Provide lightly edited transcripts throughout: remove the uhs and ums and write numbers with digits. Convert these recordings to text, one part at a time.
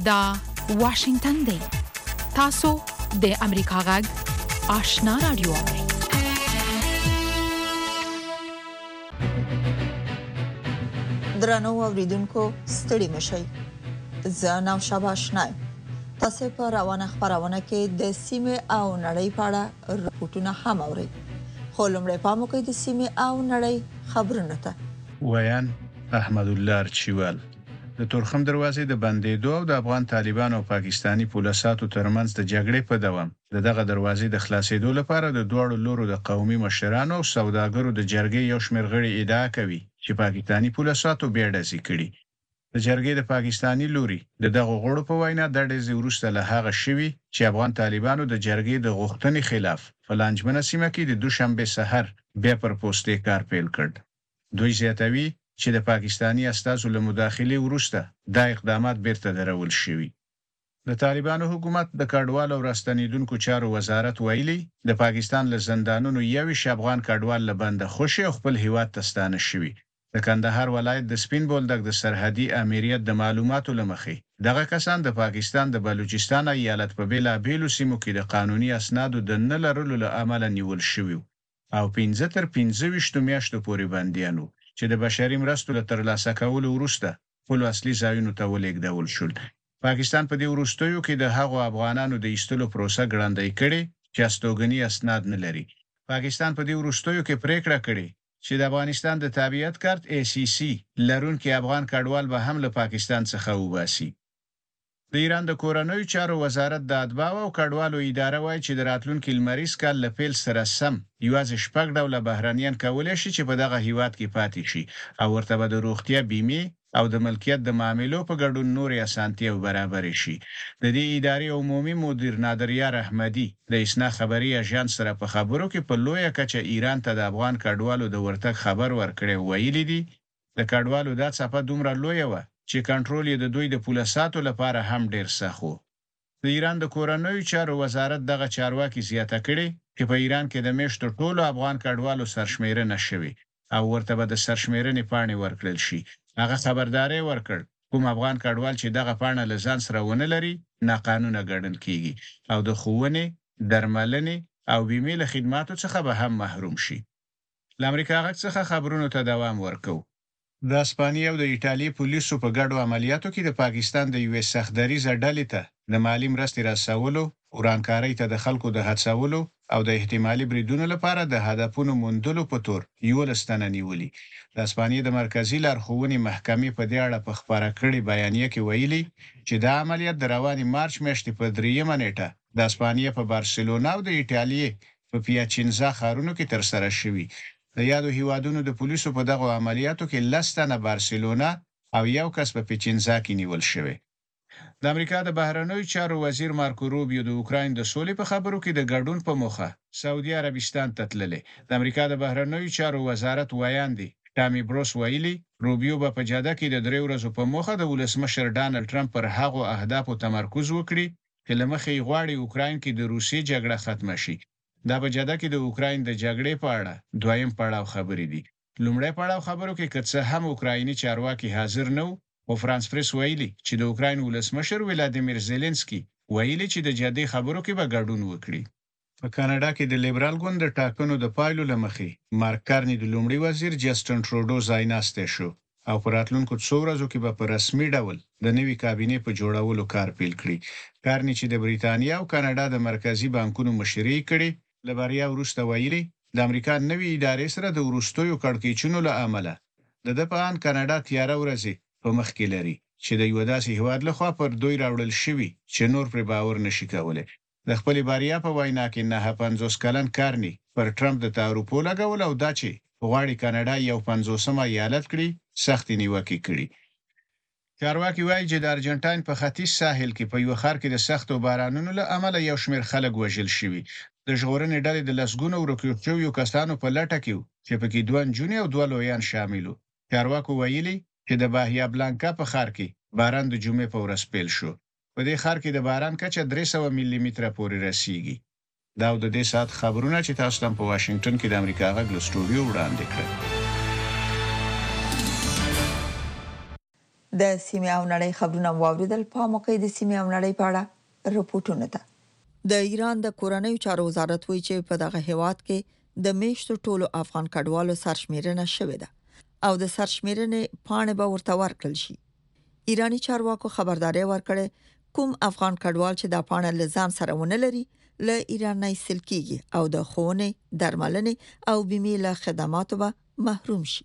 دا واشنگتن دی تاسو د امریکا غږ آشنا رادیو درنو اوریدونکو ستړي مشئ زه نو شاباشنای تاسو په روانه خبرونه کې د سیمه او نړۍ په اړه راپورټونه هم اورئ خو لمړی پام وکړئ د سیمه او نړۍ خبرونه ته ویان احمد الله ارچیوال د تورخم دروازې د بندېدو او د افغان طالبانو او پاکستانی پولیساتو ترمنځ د جګړې په دوام دغه دروازې د خلاصېدو لپاره د دوړو لورو د قومي مشرانو او سوداګرو د جرګې یو شمېر غړي ادعا کوي چې پاکستانی پولیساتو بیړځي کړي د جرګې د پاکستانی لوري دغه غړو په وینا د ډېر وروسته له هغه شوی چې افغان طالبانو د جرګې د غوښتنې خلاف فلانجمنه سیمه کې د دوشنبه سحر بیا پر پوسټې کار پیل کړ دوی زیاتوي چې د پاکستانی استازو له مداخله وروسته دا اقدامات بیرته درول شوي د طالبانو حکومت د کډوال او راستنیدونکو چارو وزارت ویلي د پاکستان له زندانونو یوې افغان کډوال له بنده خوشي خپل هیواد ته ستانه شوي د کندهار ولایت د سپین بولدک د سرحدي امریت د معلوماتو لمخې دغه کسان د پاکستان د بلوچستان ایالت په بیلابیلو سیمو کې د قانوني اسنادو د نه لرلو له امله نیول شوي او 15 تر 25 میاشتو پورې بنديانو چې د بشري مرستو له ترلاسه کولو وروسته خپل اصلي ځایونو ته ولېږدول شول پاکستان په دې وروستیو کې د هغو افغانانو د ایستلو پروسه ګړندۍ کړې چې استوګنی اسناد نه لري پاکستان په دې وروستیو کې پریکړه کړې چې د افغانستان د تابعیت کارت ACC لرونکي افغان کډوال به هم له پاکستان څخه وباسي د ایران د کورنیو چارو وزارت د اتباع او کډوالو اداره وایي چې د راتلونکي لمریز کال له پیل سره سم یوازې شپږ ډوله بهرانيان کولای شي چې په دغه هیواد کې پاتې شي او ورته به د روغتیا بیمه او د ملکیت د معاملو په ګډون نورې اسانتیاو برابر شي د دې ادارې عمومي مدیر نادریار احمدی د اسنا خبري اژانس سره په خبرو کې په لویه کچه ایران ته د افغان کډوالو د ورتګ خبر ورکړی ویلي دي د کډوالو د صفه دومره لویه و چې کنټرول یې د دوی د پولیساتو لپاره هم ډیر سخت و د ایران د کورنیو چارو وزارت دغه چارواکي زیاته کړي چې په ایران کې د میشتو ټولو افغان کډوالو سرشمیرنه شوي او ورته به د سرشمیرنې پاڼې ورکړل شي هغه خبرداري ورکړ کوم افغان کډوال چې دغه پاڼه لزان سره ونه لري ناقانونه ګڼل کیږي او د ښوونې درملنې او بیمې له خدماتو څخه به هم محروم شي ل امریکا غږ څخه خبرونو ته دوام ورکو د اسپانیا او د ایتالیا پولیسو په ګډو عملیاتو کې د پاکستان د یو سختدریزه ډلې ته د مالی مرستې رسولو ورانکارۍ ته د خلکو د هڅولو او د احتمالي بریدونو لپاره د هدفونو موندلو په تور یو لستنه نیولې د اسپانیا د مرکزی لارښوونې محکمې په دې اړه په خبره کړې بیانیه کې ویلي چې دا عملیات د رواني مارچ میاشتې په 3 نیټه د اسپانیا په بارسلونا او د ایتالیا په پیاچینزا ښارونو کې ترسره شوې د یادو هیوادونو د پولیسو په دغه عملیاتو کې لستنه بارسلونا او یو کس په پیاچینزا کې نیول شوی د امریکا د بهرنیو چارو وزیر مارکو روبیو د اوکراین د سولې په خبرو کې د ګډون په موخه سعودي عربستان ته تللی د امریکا د بهرنیو چارو وزارت ویاندي ټامي بروس ویلي روبیو په جاده کې د 3 ورځې په موخه د ولسمشر ډانلډ ټرمپ پر هغو اهدافو تمرکز وکړي چې لمخې غواړي اوکراین کې د روسي جګړه ختمه شي دا په جاده کې د اوکراین د جګړې په اړه دویم پړاو خبرې دي لومړی پړاو خبرو کې کڅه هم اوکرایني چارواکي حاضر نه او فرانس پریس ویلي چې د اوکراین ولسمشر ولادیمیر زيلنسکي ویلي چې د جدي خبرو کې به ګډون وکړي په کاناډا کې د لیبرال ګوند د ټاکنو د پایلو لمخې مارک کارني د لومړي وزیر جسټن ټروډو ځایناسته شو او پر راتلونکو 2 ورځو کې به په رسمي ډول د نوي کابینې په جوړولو کار پیل کړي کارني چې د بریتانیا او کاناډا د مرکزی بانکونو مشري کړي لبریا وروسته ویلي د امریکا نوي ادارې سره د ورستیو کړکېچونو له امله د په کاناډا تیاره ورځي په مخ کې لري چې د یو داسې هیواد لخوا پر دوی راوړل شوی چې نور پر باور نشي کولای د خپل باریا په وینا کې نه 50 کلن کارني پر ټرمپ د تعرفو لګول او دا چې غواړي کاناډا یو 50 ایالت کړي سخت نیوکه کړي چارواکي وایي چې د ارجنټاین په ختیځ ساحل کې په یو ښار کې د سختو بارانونو له امله یو شمېر خلک وژل شوي د ژغورنې ډلې د لسګونو ورکوټیو کسانو په لټه کې چې پکې 2 نجونې او 2 لویان شامل وو چارواکو ویلي چې د باهیا بلانکا په ښار کې باران د جمعې په ورځ پیل شو په دې ښار کې د باران کچه 300 ملي متره پورې رسیږي دا د دې سات خبرونه چې تاسو ته په واشنگټن کې د امریکا غږ له سټوډیو وړاندې کړل د سیمه او نړۍ خبرونه واوریدل په موقع د سیمه او نړۍ په اړه رپورټونه ده. د ایران د کورنیو چارو وزارت وایي چې په دغه هیواد کې د میشتو ټولو افغان کډوالو سرشمیرنه شوې ده او د سرشمیرنې پاڼې به ورته ورکړل شي. ایرانی چارواکو خبرداري ورکړه کوم افغان کډوال چې د پاڼې لزان سره ونه لري له ایران نه ایستل کیږي او د ښوونې، درملنې او بیمې له خدماتو به محروم شي.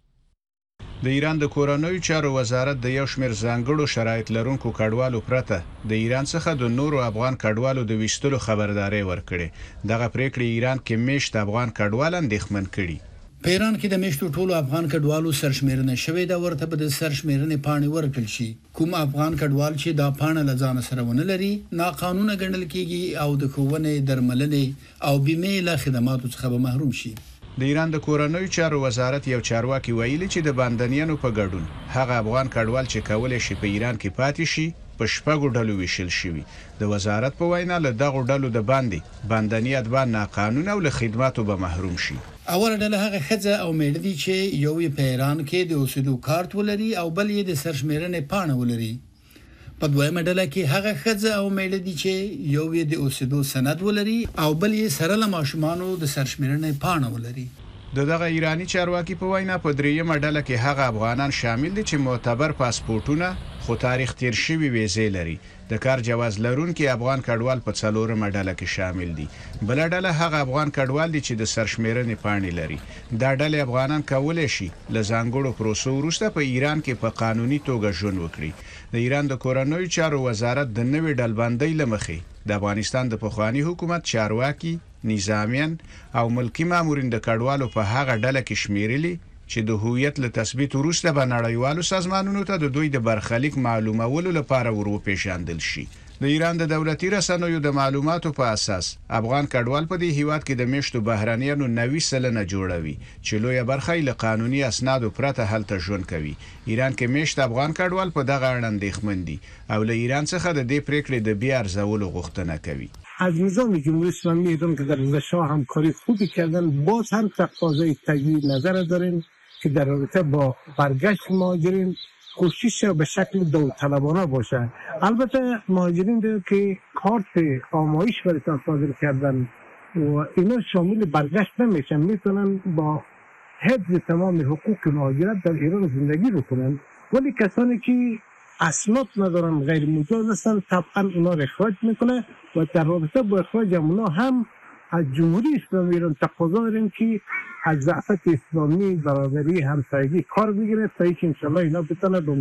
د ایران د کورنیو چارو وزارت د یو شمېر ځانګړو شرایط لرونکو کډوالو پرته د ایران څخه د نورو افغان کډوالو د ویستلو خبرداري ورکړي. دغه پریکړه ایران کې میشت افغان کډوال اندېښمن کړي. په ایران کې د میشتو ټولو افغان کډوالو سرشمیرنه شوې ده، ورته به د سرشمیرنې پاڼې ورکړل شي. کوم افغان کډوال چې دا پاڼه لزان سره ونه لري ناقانونه ګڼل کیږي او د ښوونې، درملنې او بیمې له خدماتو څخه به محروم شي. د ایران د کورنیو چارو وزارت یو چارواکي ویلي چې د باندنیانو په ګډون هغه افغان کډوال چې کولای شي په ایران کې پاتې شي په شپږو ډلو ویشل شوی. د وزارت په وینا له دغه ډلو د باندې باندنیات باندې ناقانونه او له خدماتو به محروم شي. اول ډله هغه خځه او میړه دي چې یو یې په ایران کې د اوسېدو کارت ولري او بل یې د سرشمیرنې پاڼه ولري. په دویمه ډله کې هغه خځه او میړه دي چې یو یې د اوسېدو سند ولري او بل یې سره له ماشومانو د سرشمیرنې پاڼه ولري. دغه ایرانی چارواکي په وینا په دریمه ډله کې هغه افغانان شامل دي چې معتبر پاسپورتونه خو تاریخ تیر شوی ویزې لري. د کار جواز لرونکي افغان کډوال په څلورمه ډله کې شامل دي. بل ډله هغه افغان کډوال دي چې د سرشمیرنې پاڼې لري. دا ډله افغانان کولای شي له ځانګړو پروسو وروسته په ایران کې په قانوني توګه ژوند وکړي. د ایران د کورنیو چارو وزارت د نوې ډلبندۍ لمخې د افغانستان د پخوانی حکومت چارواکي، نظامیان او ملکی مامورین د کډوالو په هغه ډله کې شمیرلي چې د هویت له تثبیت وروسته به نړیوالو سازمانونو ته د دوی د برخلیک معلومولو لپاره وروپېژندل شي. د ایران د دولتي رسنیو د معلوماتو په اساس افغان کډوال په دې هیواد کې د میشتو بهرانیانو 90% جوړوي چې لویه برخه یې له قانوني اسنادو پرته هلته ژوند کوي. ایران کې میشت افغان کډوال په دغه اړه اندېښمن دي او له ایران څخه د دې پریکړې د بیا ارزولو غوښتنه کوي. از نظام جمهوری اسلامی ایران که در گذشته همکاری خوبی کردن، باز هم تقاضای تجدید نظر داریم که در رابطه با برگشت مهاجرین کوشش به شکل داوطلبانه باشه. البته مهاجرین که کارت آمایش برایشان صادر کردن و اینا شامل برگشت نمیشن، میتونن با حفظ تمام حقوق مهاجرت در ایران زندگی رو کنن، ولی کسانی که اسناد ندارن، غیر مجاز هستن، طبعا اونا را اخراج میکنه و در رابطه با اخراج اونا هم از جمهوری اسلامی ایران تقاضا داریم که از ضعفت اسلامی، برادری، همسایگی کار بگیره تا اینکه انشالله اینا بتونه به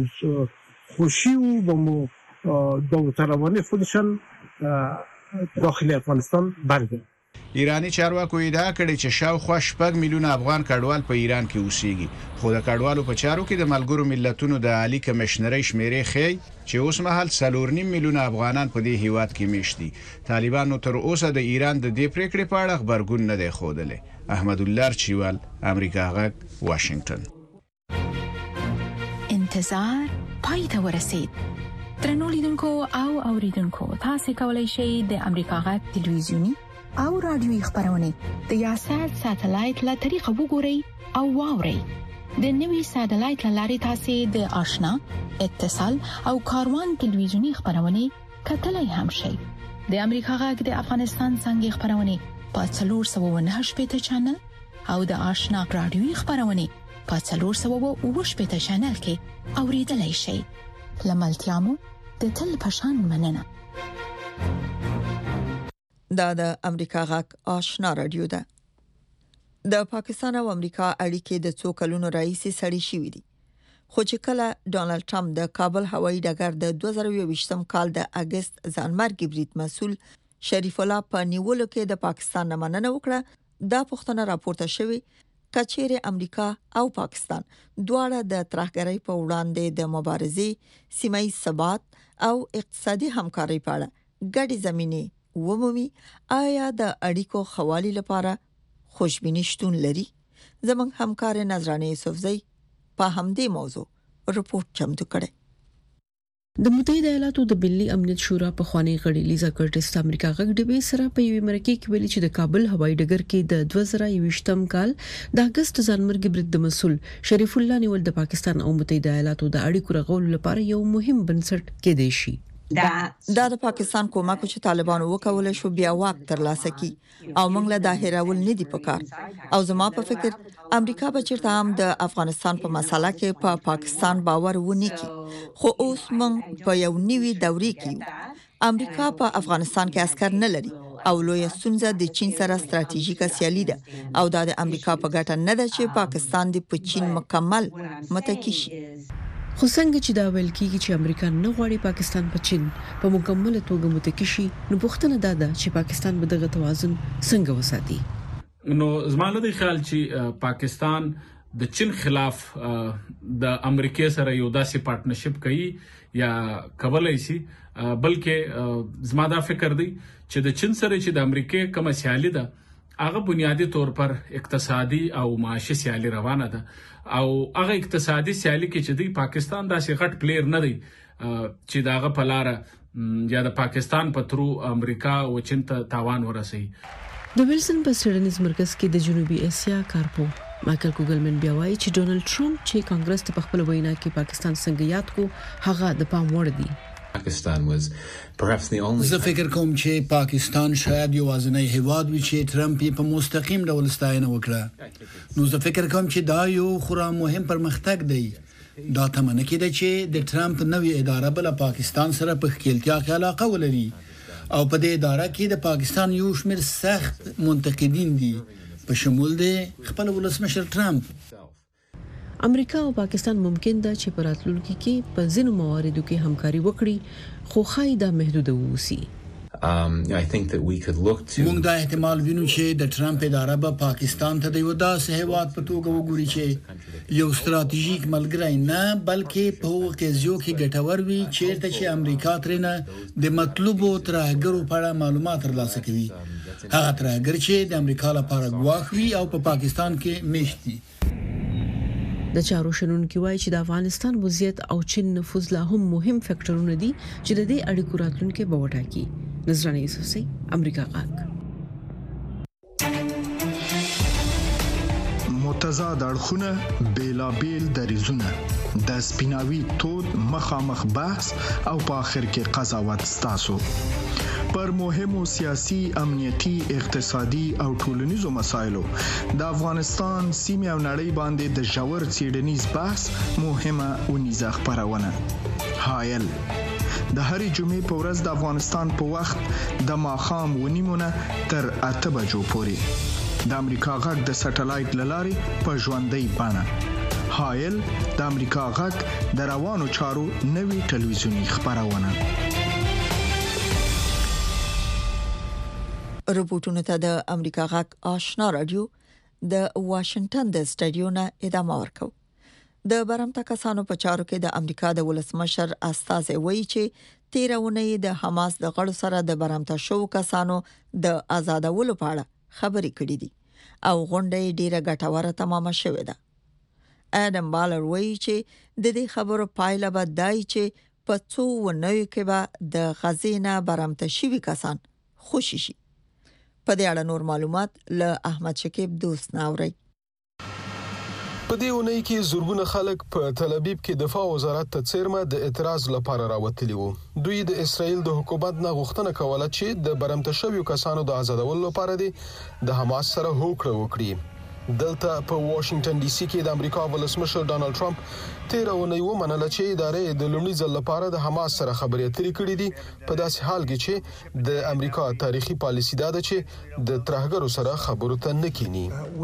خوشی و به داوطلبانه خودشان داخل افغانستان برگردن. ایرانی چارواکو ادعا کړې چې شاوخوا 6 میلیونه افغان کډوال په ایران کې اوسېږي، خو د کډوالو په چارو کې د ملګرو ملتونو د عالی کمشنرۍ شمیرې ښیي چې اوس مهال 4.5 میلیونه افغانان په دې هیواد کې میشت دي. طالبانو تر اوسه د ایران د دې پریکړې په اړه خبرګون نه دی ښودلی. احمد الله چوال، امریکا غږ، واشنگټن. انتظار پای ته ورسید. درنو لیدونکو او اوریدونکو، تاسو کولی شئ د امریکا غږ ټلویزیونی او رادیوي خبرونه د یاشر ساتلایت له طریقه وګورئ او واورئ. د نوي ساتلایت لارې تاسو د آشنا، اتصال او کاروان ټلویزیونی خبرونه کتلای هم شئ. د امریکا غږ د افغانستان څنګه خبرونه په 498 چینل او د آشنا رادیوي خبرونه په 498 چینل کې اوریدلای شئ. لملتيامو د تل پشان مننه. دا د امریکا غږ آشنا رادیو ده. د پاکستان او امریکا اړیکې د څو کلونو راهیسې سړې شوې دي، خو چې کله ډونالد ټرمپ د کابل هوایي ډګر د 2020 کال د اگست ځانمرګي برید مسول شریف الله په نیولو کې د پاکستان نه مننه وکړه، دا پوښتنه راپورته شوې کچېره امریکا او پاکستان دواړه د ترهګرۍ په وړاندې د مبارزې، سیمه‌ایز ثبات او اقتصادي همکارۍ په اړه ګډې زمینې ومومي. آیا د اړیکو خوالي لپاره خوشبیني شتون لري؟ زموږ همکار نظرانه یوسفزئی په همدې موضوع رپورت چمتو کړی. د متحده ایالاتو د ملي امنیت شورا په خواني غړي لیزا کرټس د امریکا غږ ډیبې سره په یوه مرکه کې ویلي چې د کابل هوایي ډګر کې د 2020م کال د اگست ځانمرګي برید د مسول شریف الله نیول د پاکستان او متحده ایالاتو د اړیکو رغولو لپاره یو مهم بنسټ کېدای شي. دا د پاکستان کومک چې طالبانو وکول شو بیا واک ترلاسه کی او موږ له داهراول نه دی پکار او زما په فکر امریکا به چیرته هم د افغانستان په مسله کې په پاکستان باور ونه کی خو اوس موږ په یو نوي دورې کې امریکا په افغانستان کې عسكر نه لري او لوی ستونزه د چین سره ستراتیژیکه سیالي ده او د امریکا په ګټه نه ده چې پاکستان د چین مکمل متکی شي. خو څنګه چې دا ویل کیږي چې امریکا نه غواړي پاکستان په چین په مکمله توګه متکی شي نو پوښتنه ده چې پاکستان به دغه توازن څنګه وساتي. نو زموږ د خیال چې پاکستان د چین خلاف د امریکا سره یو داسې پارټنرشپ کوي یا کولای شي بلکې زما دا فکر دی چې د چین سره چې د امریکا کوم سیالي ده هغه بنیادی طور پر اقتصادي او معاشي سیالي روانه ده او هغه اقتصادي سیالي کې چې دی پاکستان داسې غټ پلیئر نه دی چې داغه په لار یا د پاکستان په ترو امریکا او چین ته تاوان ورسي. د ویلسن په سټډینز مرکز کې د جنوبي اسیا کارپو مایکل کوګلمن بیا وایي چې ډونالد ټرمپ چې کانګرس ته په خپل وینا کې پاکستان څنګه یاد کو هغه د پام وړ دی. زه فکر کوم چې پاکستان شاید یوازینی هیواد وي چې ټرمپ په مستقیم ډول ستاینه وکړه. نو زه فکر کوم چې دا یو خورا مهم پرمختګ دی. دا تمنه کېده چې د ټرمپ نوې اداره بل پاکستان سره په خپلتیا کې علاقه ولري او په دې اداره کې د پاکستان یو شمېر سخت منتقدین دي په شمول د خپل ولسمشر ټرمپ. امریکا او پاکستان ممکن ده چې په راتلونکي کې په ځینو مواردو کې همکاري وکړي خو خای دا محدود ووسی. موږ دا احتمال وینو چې د ټرمپ اداره به پاکستان ته د یو داسې هیواد په توګه وګوري چې یو ستراتیژیک ملګری نه بلکې په وقایزو کې ګټور وي چیرته چې امریکا ترنه د مطلوبو ترهګرو په اړه معلومات ترلاسه کوي. هغه ترهګر چې د امریکا لپاره ګواښ وي او په پاکستان کې میشت دي. د چارو شنونکو وایي چې د افغانستان وضعیت او چین نفوذ لا هم مهم فکټورونه دي چې د دې اړیکو راتلونکي به وټاکي. نظرانه یوسفزۍ امریکا غاک. متضاد اړخونه بیلابیل دریزونه د سپیناوي تود مخامخ بحث او په اخر کې قضاوت ستاسو پر مهمو سیاسي امنیتي اقتصادي او ټولنیزو مسایلو د افغانستان سیمه او نړۍ باندې د ژور څېړنیز بحث مهمه ونیزه خبرونه حایل د هرې جمعې په ورځ د افغانستان په وخت د ماښام ونیمونه تر 8 بجو پورې د امریکا غږ د سټلایټ لارې په ژوندۍ بڼه حایل د امریکا غږ د روانو چارو نوي ټلویزیونی خبرونه. رپورټونه ته د امریکا غږ آشنا رادیو د واشنگټن د سټډیو نه ادامه ورکو. د برمته کسانو په چارو کې د امریکا د ولسمشر استازي وایي چې 13 اونۍ د حماس د غړو سره د برمته شو کسانو د آزادولو په اړه خبرې کړې دي او غونډه ډیره ګټوره تمامه شوې ده. اډم بالر وایي چې د دې خبرو پایله به دای چې په څو ونوي کې به د غزینه برمته شوي کسان خوشي شي. په دې اړه نور معلومات له احمد شکیب دوست ناوړي. په دې اونۍ کې زورګونه خلک په تل ابیب کې دفاع وزارت ته څیرمه د اعتراض لپاره راوتلي وو. دوی د اسرایل د حکومت نه غوښتنه کوله چې د برمته شویو کسانو د آزادولو لپاره د حماس سره هوکړه وکړي. دلته په واشنگټن ډي سي کې د امریکا ولسمشر ډانلډ ټرمپ 13 اونۍ ومنله چې ادارې د لومړي ځل لپاره د حماس سره خبرې اترې کړې دي په داسې حال کې چې د امریکا تاریخي پالیسي دا ده چې د ترهګرو سره خبرو ته نه کینی.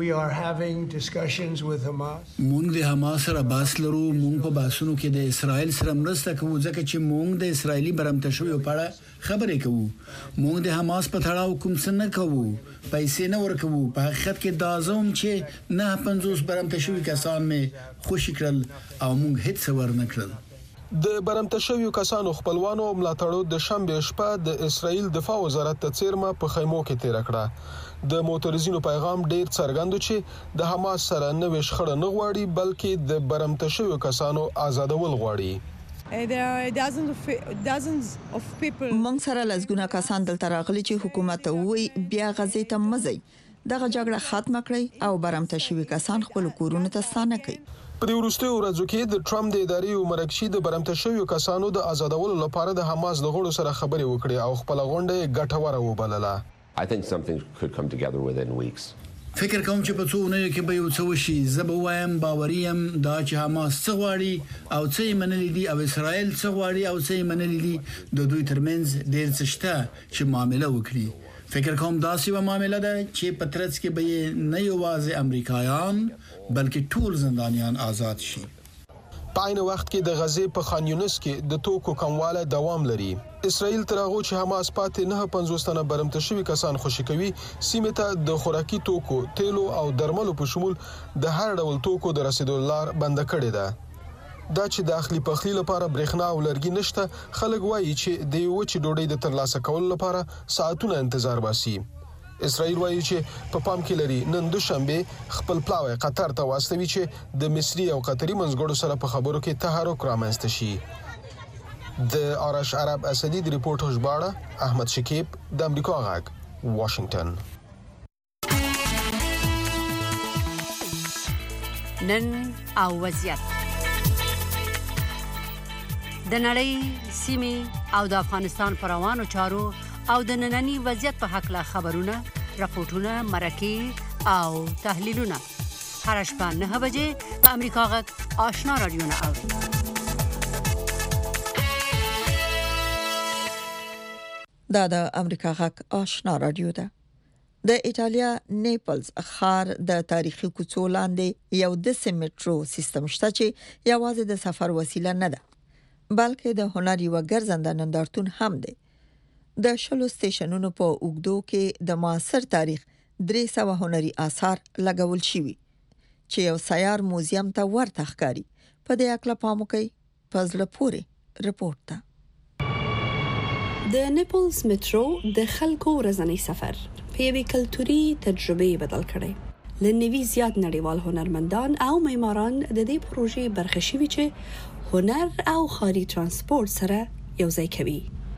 مونږ د حماس سره باس لرو. مونږ په باسونو کې د اسرایل سره مرسته کوو ځکه چې مونږ د اسرایلی برمته شویو په اړه خبرې کوو. مونږ د حماس په تړاو کوم څه نه کوو، پیسې نه ورکوو. په حقیقت کې دا زوم چې نه 50 برمته شوی کسان مې خوشی کړل او مونږ هیڅ ور نه کړل. د برمته شویو کسانو خپلوانو ملاتړو د شنبه شپه د اسرایل دفاع وزارت ته څیرمه په خیمو کې تیر کړه. د موتوریزینو پیغام ډیر څرګند چې د حماس سره نوې شخړه نه غواړي بلکې د برمته شویو کسانو آزادول غواړي. موږ سره لږونه کسان دلته راغلي چې حکومت وی بیا غزې ته مزي دغه جګړه ختمه کړي او برمته شوی کسان خپل کورونه ته ستانه کړي. په دې وروستیو ورځو کې د ټرمپ د ادارې مرکشي د برمته شویو کسانو د آزادولو لپاره د حماس د غړو سره خبرې وکړې او خپل غونډه ګټوره وبلله. I think something could come together within weeks. فکر کوم چې په څو ونیو کې به یو څه وشي. زه به وایم باوریم دا چې حماس څه غواړي او څه یې منلي دي او اسرائیل څه غواړي او څه یې منلي دي د دوی ترمنځ ډېر څه شته چې معامله وکړي. فکر کوم دا سی و معامله ده چې په ترڅ کې به نه یوازې امریکایان بلکې ټول زندانیان آزاد شي. په عین وخت کې د غزې په خان یونس کې د توکو کمواله دوام لري. اسرائیل تر هغه چې حماس پاتې 950 تنه برمته شوي کسان خوشي کوي سیمه ته د خوراکي توکو، تیلو او درملو په شمول د هر ډول توکو د رسیدو لار بند کړې ده. دا چې داخلي پخلی لپاره برېښنا او لرګي نشته، خلک وایي چې د یو چې ډوډۍ د ترلاسه کولو لپاره ساعتونه انتظار باسي. اسرائیل وایي چې په پام کې لري نن دوشنبه خپل پلاوی قطر ته واستوي چې د مصری او قطري منځګړو سره په خبرو کې تحرک رامنځته شي. د آرش عرب اسدی د ریپورت ژباړه احمد شکیب د امریکا غاګ واشنگټن. نن او وضعیت د نړۍ سیمې او د افغانستان پر روانو چارو او د ننني وضعیت په حق له خبرونه، راپورټونه، مرکې او تحلیلونه هر شپه 9 بجې په امریکا غږ آشنا رادیو نه اوري. دا د امریکا غږ آشنا رادیو ده. د ایتالیا نیپلز ښار د تاریخي کوڅو لاندې یو د میټرو سیستم شته چې یوازې د سفر وسیله نه ده بلکې د هنر یو ګرځنده نندارتون هم دی. د شلو سټیشنونو په اوګدو کې د معاصر تاریخ 300 هنري آثار لګول شوي چې یو سیار موزیم ته ورته ښکاري. په دې اړه پام وکړئ په زړه پورې رپورټ ته. د نیپلز میټرو د خلکو ورځنی سفر په یوې کلتوري تجربه بدل کړي. لنوي زیات نړیوال هنرمندان او معماران د دې پروژې برخه شوي چې هنر او ښاري ترانسپورت سره یو ځای کوي.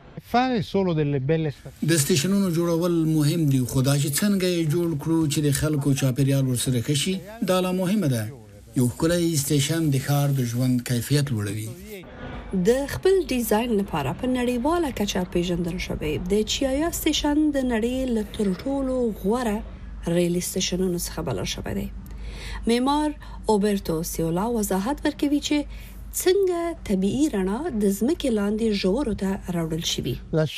د سټیشنونو جوړول مهم دي، خو دا چې څنګه یې جوړ کړو چې د خلکو چاپیریال ورسره کشي دا لا مهمه ده. یو ښکلی سټیشن د ښار د ژوند کیفیت لوړوي. د خپل ډیزاین لپاره په نړیواله کچه پیژندل شوی د چیایا سټیشن د نړۍ له تر ټولو غوره ریل سټیشنونو څخه بلل شوی دی. معمار اوبرتو سیولا وضاحت ورکوي چې څنګه طبيعي رڼا د ځمکې لاندې ژورو ته راوړل شوی.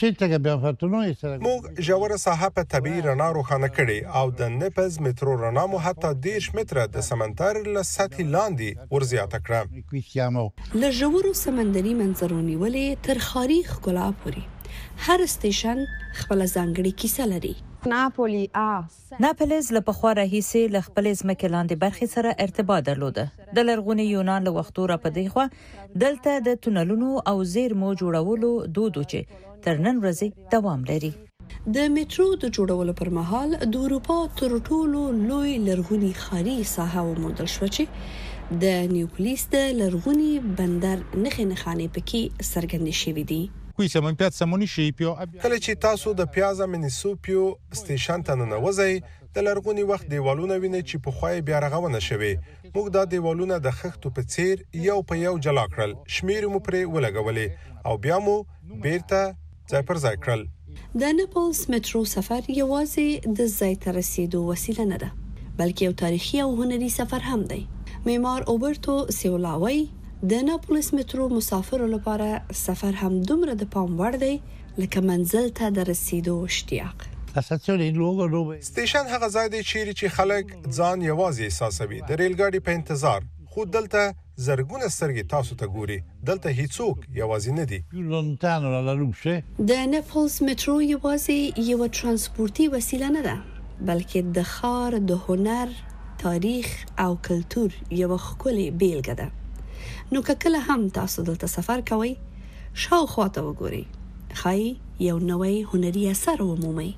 موږ ژوره ساحه په طبيعي رڼا روښانه کړې او د نیپلز میټرو رڼا مو حتی 10 متره د سمندر له سطحې لاندې ورزیاته کړه. له ژورو سمندري منظرو نیولې تر ښاري ښکلا پورې هر سټیشن خپل ځانګړی کیسه لري. ناپلز له پخوا راهیسې له خپل ځمکې لاندې برخې سره ارتباط درلوده. د لرغوني یونان له وختو را پدې خو دلته د تونلونو او زیرمو جوړولو دود چې تر نن ورځې دوام لري. د میټرو د جوړولو پر مهال د اروپا تر ټولو لوی لرغوني ښاري ساحه وموندل شو چې د نیوپلیس د لرغوني بندر نښې پکې څرګندې شوې دي. کله چې تاسو د پیازا منیسوپیو سټیشن ته ننوځئ د لرغوني وخت دیوالونه وینئ چې په خوای بیا رغونه شوي. موږ دا دیوالونه د خښتو په څیر یو په یو جلا کړل، شمیر مو پرې ولګولې او بیا مو بیرته ځای پر ځای کړل. د نیپلز میټرو سفر یوازې د ځای ته رسیدو وسیله نه ده بلکې یو تاریخي او هنري سفر هم دی. معمار اوبرتو سیولاوی د ناپولس میټرو مسافرو لپاره سفر هم دومره د پام وړ دی لکه منزل ته د رسیدو اشتیاق. سټیشن هغه ځای دی چیرې چې خلک ځان یوازې احساسوي د ریل ګاډي په انتظار، خو دلته زرګونه سترګې تاسو ته ګوري. دلته هیڅوک یوازې نه دي. د نیپلز میټرو یوازې یو ترانسپورتي وسیله نه ده بلکې د ښار د هنر، تاریخ او کلتور یو ښکلی بیلګه ده. نو کله هم تاسو دلته سفر کوئ شاوخوا ته وګورئ، ښایي یو نوی هنري اثر ومومئ.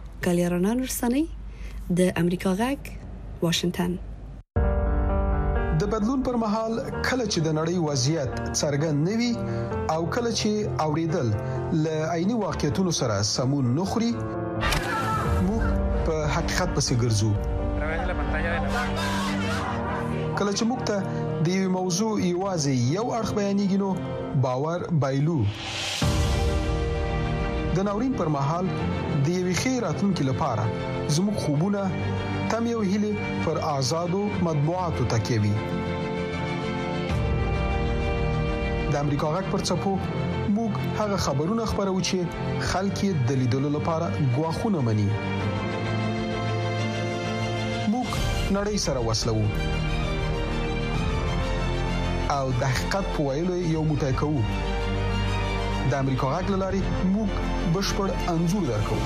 کالیرانان رسنۍ د امریکا غږ واشنگټن. د بدلون پر مهال کله چې د نړۍ وضعیت څرګند نوي او کله چې اوریدل ل عیني واقعیتونو سره سمون نخري موږ په حقیقت پسې ګرځو. کله چې موږ ته د یو موضوع یوازې یو اړخ بیانېږي نو باور بایلو. د ناورین پر مهال د یوې ښې راتلونکې لپاره زموږ خوبونه تمې او هیلې پر آزادو مطبوعاتو تکیه وي. د امریکا غږ پر څپو موږ هغه خبرونه خبرو چې خلک یې د لیدلو لپاره غواخونه مني. موږ نړۍ سره وصلو او د حقیقت په ویلو یو موټی کوو. د امریکا غږ لاري موږ بشپړ انځور درکو.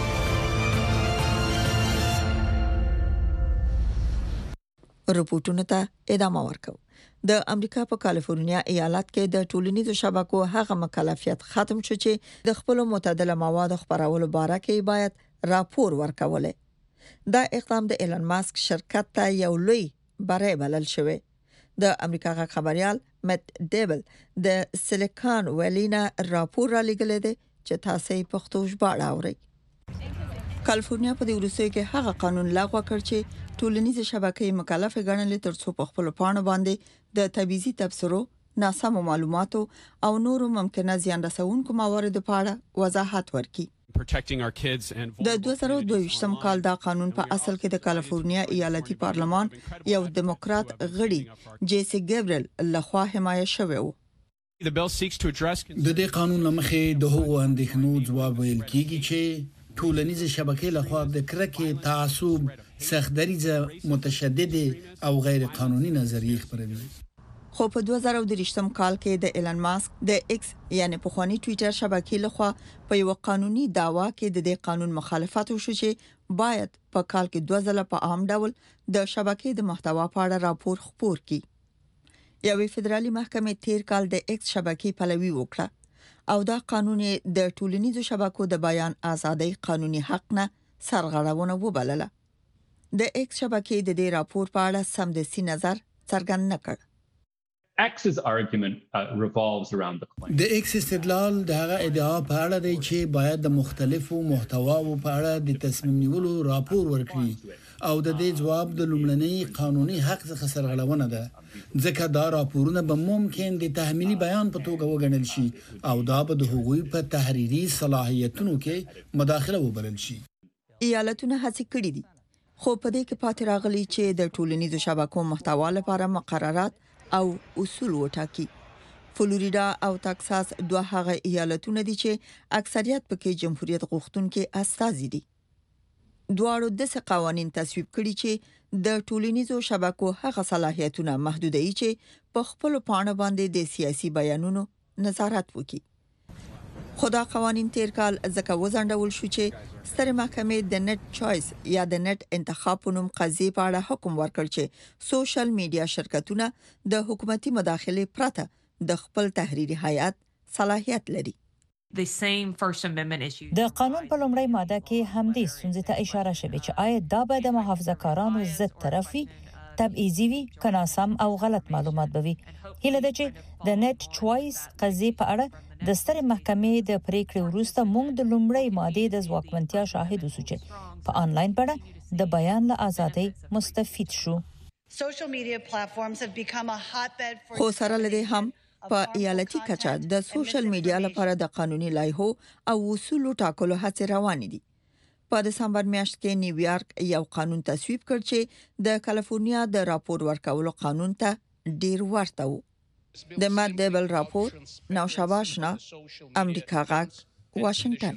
رپورټونو ته ادامه ورکو. د امریکا په کالیفورنیا ایالت کې د ټولنیزو شبکو هغه مکلفیت ختم شو چې د خپل معتدله موادو خبرولو باره کې باید راپور ورکولې. دا اقدام د ایلن ماسک شرکت ته یو لوی بری بلل شوی. د امریکا غږ خبريال مت ډیبل د سیلیکان ویلینا راپور را لګل دي چې تاسو یې پښتو ژباړه اورئ. کالیفورنیا په دې وروستیو کې هغه قانون لغوه کړ چې ټولنیزې شبکې مکلف ګڼل ترڅو په خپل پاڼو باندې د تبعیضي تبصرو، ناسمو معلوماتو او نورو ممکنه زیان رسونکو مواردو په اړه وضاحت ورکړي. د 2022 کال دا قانون په اصل کې د کالیفورنیا ایالتي پارلمان یو دیموکرات غړي جیسی ګبرل لخوا حمایه شوی و. د دې قانون لمخې د هغو اندېښنو ځواب ویل کیږي چې ټولنیزې شبکې لخوا د کرکې، تعصب، سختدریزه، متشدد او غیر قانوني نظریې خپروي. خو په 2023 کال کې د ایلن ماسک د ایکس یعنی پخوانی ټوئیټر شبکې لخوا په یو قانوني داوا کې د دې قانون مخالفت وشو چې باید په کال کې 2 ځله په عام ډول د شبکې د محتوا په اړه راپور خپور کړي. یوې فدرالي محکمې تیر کال د ایکس شبکې پلوي وکړه او دا قانون د ټولنیزو شبکو د بیان ازادۍ قانوني حق نه سرغړونه وبلله. د ایکس شبکې د دې راپور په اړه سمدستي نظر څرګند نه کړ. X's argument revolves around the claim. د ایکس استدلال د هغه ادعا په اړه دی چې باید د مختلفو محتواو په اړه د تصمیم نیولو راپور ورکړي او د دې ځواب د لومړنۍ قانوني حق څخه سرغړونه ده ځکه دا راپورونه به ممکن د تحمیلي بیان په توګه وګڼل شي او دا به د حقوقي په تحریري صلاحیتونو کې مداخله وبلل شي. ایالتونه هڅه کړې دي خو په دې کې پاتې راغلي چې د ټولنیزو شبکو محتوا لپاره مقررات او اصول وټاکي. فلوریدا او تکساس دوه هغه ایالتونه دي چې اکثریت پکې جمهوریت غوښتونکو استازي دي. دواړو د قوانين تصویب کړي چې د ټولنیزو شبکو هغه صلاحیتونه محدودوي چې په خپل پاڼه باندې د سیاسي بیانونو نظارت وکړي. خدا قوانين تیر کال ځکه وزندول شو چې ستر محکمې د نت چويس یا د نت انتخاب په نوم قضیې په اړه حکم ورکړ چې سوشل میډیا شرکتونه د حکومتي مداخله پرته د خپل تحریري هیئت صلاحیت لري. د قانون په لومړۍ ماده کې همدې ستونزې ته اشاره شوه چې آیا دا به د محافظه‌کارانو ضد طرفي، تبعیضي وي، کناسم او غلط معلومات بوي. هله د چې د نت چويس قضیې په اړه د ستر محکمې د پریکړې وروسته موږ د لومړۍ ماده د ځواکمنتیا شاهد اوسو چې په انلاین بڼه د بیان له ازادۍ مستفید شو. خو سره لدې هم په ایالتي کچه د سوشل میډیا لپاره د قانوني لایحو او اصولو ټاکلو هڅې روانې دي. په دسمبر میاشت کې نیویارک یو قانون تصویب کړ چې د کالیفورنیا د راپور ورکولو قانون ته ډیر ورته و. د مات ډیبل راپور نوشابه آشنا، امریکا غږ، واشنگټن.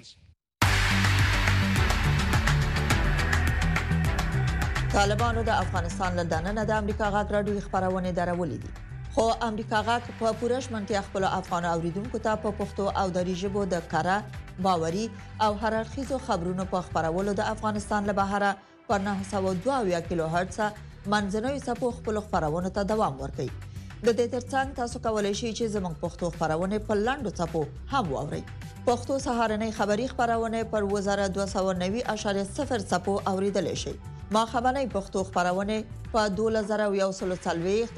طالبانو د افغانستان له دننه د امریکا غږ راډیو خبرونه درولې دي. خو امریکا غږ په پوره شمنتیا خپل افغان اوریدونکو ته په پښتو او دری ژبه د کاره، باوري او هررخیزو خبرونو په خبرولو د افغانستان له بهره پر 902 کیلو هرتز منځنوي څپو خپل خبرونه ته دوام ورکوي. د دې ترڅنګ تاسو کولای شئ چې زموږ پښتو خبرونه په لاندو څپو هم واورئ. پښتو سهارنۍ خبری خبرونه پر 2290.0 څپو اوریدل شي ما خبرنۍ پښتو خبرونه په 2040.0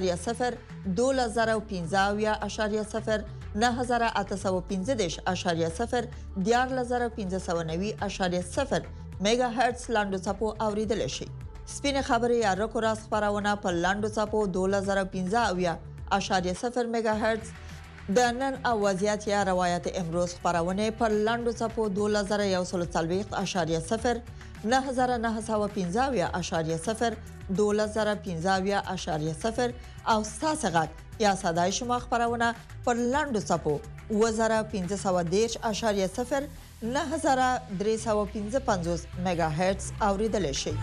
2015.0 9815.0 14590.0 میگا هرتز لاندو چپو اوریدل شي. سپینه خبري یا رکو راس خبرونه په لاندو چپو 2015.0 میگا هرتز د نن او وضعیت یا روایت امروز خبرونه په لاندو چپو 2040.0 9915.0 2015.0 او ستاسغت یا صدای شما خبرونه پر لاندو چپو 1510.0 9355 میگا هرتز اوریدل شي.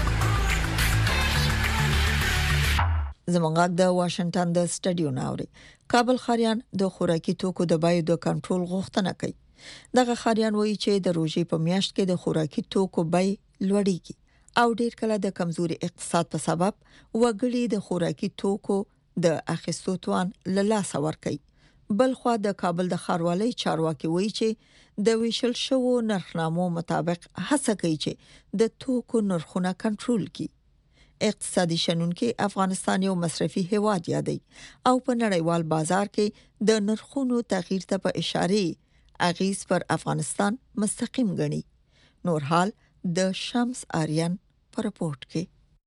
زمونږ د واشنگټن د سټډیو ناوړي کابل خاریان د خوراکي توکو د بیو د کنټرول غوښتنه کوي. دغه خاریان وایي چې د روزي په میاشت کې د خوراکي توکو بای لوړیږي او ډیر کله د کمزوري اقتصاد په سبب وګړي د خوراکي توکو د اخیستو توان له لاسه ورکوي. بلخوا د کابل د ښاروالۍ چارواکي وایي چې د ویشل شوو نرخنامو مطابق هڅه کوي چې د توکو نرخونه کنټرول کړي. اقتصادي شنونکي افغانستان یو مصرفي هیواد یادي او په نړیوال بازار کې د نرخونو تغییر ته په اشاره اغیز پر افغانستان مستقیم غني. نور حال د شمس آریان پر رپورت کې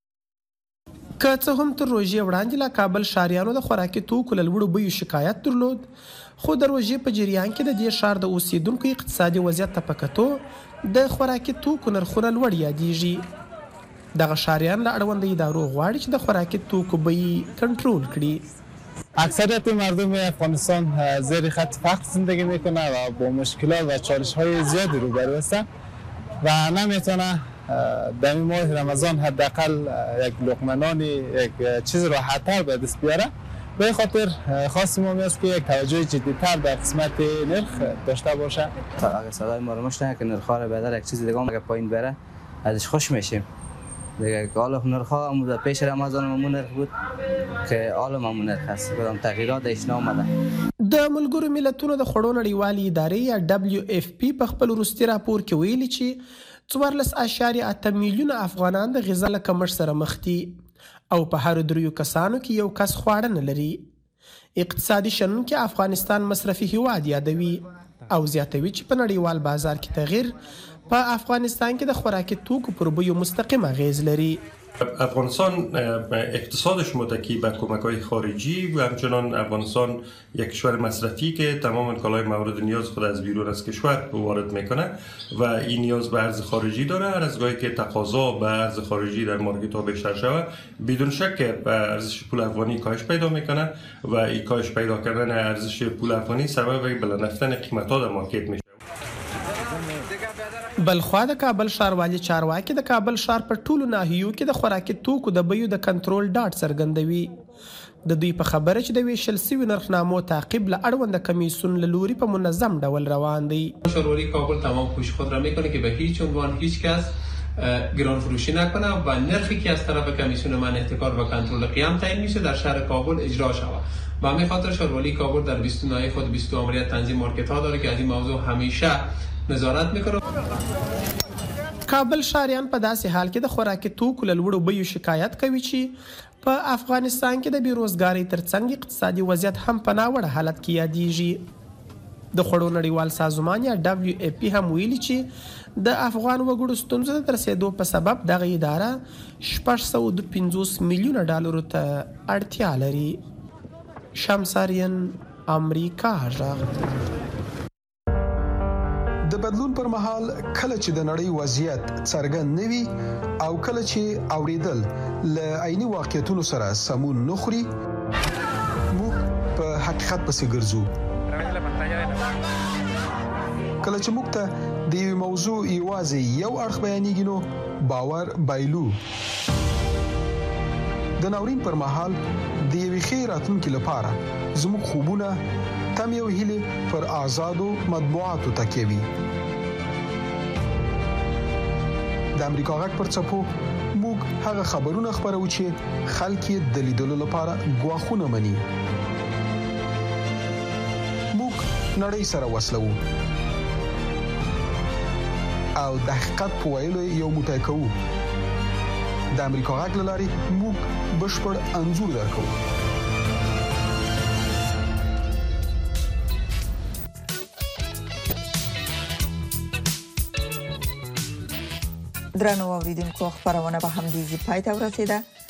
که څه هم تر روژې وړاندې لا کابل شاریانو د خوراکي توکو له لوړو بیو شکایت درلود، خو د روژې په جریان کې د دې ښار د اوسیدونکو اقتصادي وضعیت ته په کتو د خوراکي توکو نرخونه لوړ یادېږي. دغه شاریان له اړوندو ادارو غواړي چې د خوراکي توکو بیې کنټرول کړي. اکثریت مردم افغانستان زیر خط فقر زندگی میکنه و با مشکلات و چالش‌های زیادی روبرو هستند و نمیتونه در این ماه رمضان حداقل یک لقمه نان یک چیز راحت‌تر به دست بیاره. به خاطر خواست ما است که یک توجه جدی‌تر در قسمت نرخ داشته باشه. اگر صدای ما رو میشنوه که نرخ‌ها رو بدل یک چیز دیگه اگه پایین بره ازش خوش میشیم. دیگه حالا نرخ‌ها هم پیش رمضان ممون نرخ بود که حالا ممون نرخ است. کدام تغییرات ایشنا اومده. د ملګرو ملتونو د خړو نړیوالې ادارې یا WFP په خپل وروستي راپور کې ویلي چې 14.8 میلیونه افغانان د غذا له کمښت سره مخ دي او په هر 3 کسانو کې یو کس خواړه نه لري. اقتصادي شنونکي افغانستان مصرفي هیواد یادوي او زیاتوي چې په نړیوال بازار کې تغییر په افغانستان کې د خوراکي توکو پر بیو مستقیم اغیز لري. افغانستان اقتصادش متکی به کمک‌های خارجی و همچنان افغانستان یک کشور مصرفی که تمام کالای مورد نیاز خود از بیرون از کشور وارد میکنه و این نیاز به ارز خارجی داره. هر از گاهی که تقاضا به ارز خارجی در مارکت ها بیشتر شود بدون شک ارزش پول افغانی کاهش پیدا میکنه و این کاهش پیدا کردن ارزش پول افغانی سبب بلند رفتن قیمت ها در مارکت میشه. بلخوا د کابل ښاروالي چارواکي د کابل ښار په ټولو ناحیو کې د خوراکي توکو د بیو د کنټرول ډاډ څرګندوي. د دوی په خبره چې د ویشل سوي نرخنامو تعقیب له اړوند کمیسیون له لوري په منظم ډول روان دی. ښاروالي کابل تمام کوشش خود را میکنه که به هیچ عنوان هیچ کس گران فروشی نکنه و نرخی که از طرف کمیسیون من احتکار و کنترل قیام تعیین میشه در شهر کابل اجرا شود. و همین خاطر ښاروالي کابل در 20 ناحیه خود 20 آمریت تنظیم مارکت ها داره که از این موضوع همیشه نظارت میکنه. کابل شاریان په داسې حال کې د خوراکي توکو له لوړو بیو شکایت کوي چې په افغانستان کې د بیروزګارۍ ترڅنګ اقتصادي وضعیت هم په ناوړه حالت کې یادېږي. د خړو نړیوال سازمان یا WFP هم ویلي چې د افغان وګړو ستونزو ته رسیدو په سبب دغه اداره 650 میلیونه ډالرو ته اړتیا لري. شمساریان امریکا غږ. د بدلون پر مهال کله چې د نړۍ وضعیت څرګند نوي او کله چې اوریدل ل عیني واقعیتونو سره سمون نخري موږ په حقیقت پسې ګرځو. کله چې موږ ته د یو موضوع یوازې یو اړخ بیانېږي نو باور بایلو. د ناورین پر مهال د یوې ښې راتلونکي لپاره زموږ خوبونه تم یو هیله پر آزادو مطبوعاتو تکیه وي. د امریکا غږ پر څپو موږ هغه خبرونه خبرو چې خلک یې د لیدلو لپاره غواخونه مني. موږ نړۍ سره وصلو او د حقیقت په ویلو یو موټی کوو. د امریکا غږ لاري موږ بشپړ انزور درکو. درنو اوریدونکو خبرونه به هم دې پای ته ورسیده.